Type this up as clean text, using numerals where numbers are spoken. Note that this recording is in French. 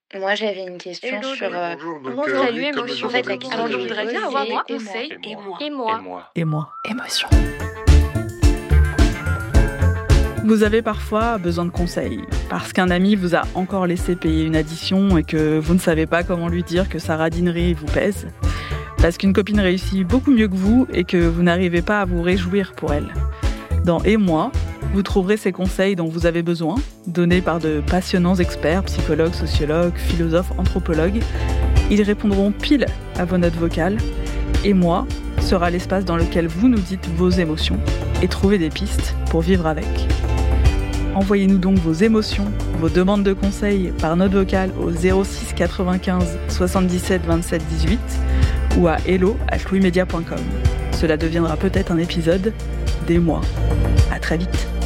Moi, j'avais une question Hello, sur, bonjour. Bonjour, donc Salut, oui, comme émotion. je en fait, vous la le question Alors, je que disais, voudrais je bien posais avoir moi, et moi. conseil et moi. et moi. Et moi. Et moi. Émotion. Vous avez parfois besoin de conseils, parce qu'un ami vous a encore laissé payer une addition et que vous ne savez pas comment lui dire que sa radinerie vous pèse, parce qu'une copine réussit beaucoup mieux que vous et que vous n'arrivez pas à vous réjouir pour elle. Dans Et moi, vous trouverez ces conseils dont vous avez besoin, donnés par de passionnants experts, psychologues, sociologues, philosophes, anthropologues. Ils répondront pile à vos notes vocales. Et moi sera l'espace dans lequel vous nous dites vos émotions et trouvez des pistes pour vivre avec. Envoyez-nous donc vos émotions, vos demandes de conseils par note vocale au 06 95 77 27 18 ou à hello@louismedia.com. Cela deviendra peut-être un épisode des mois. À très vite.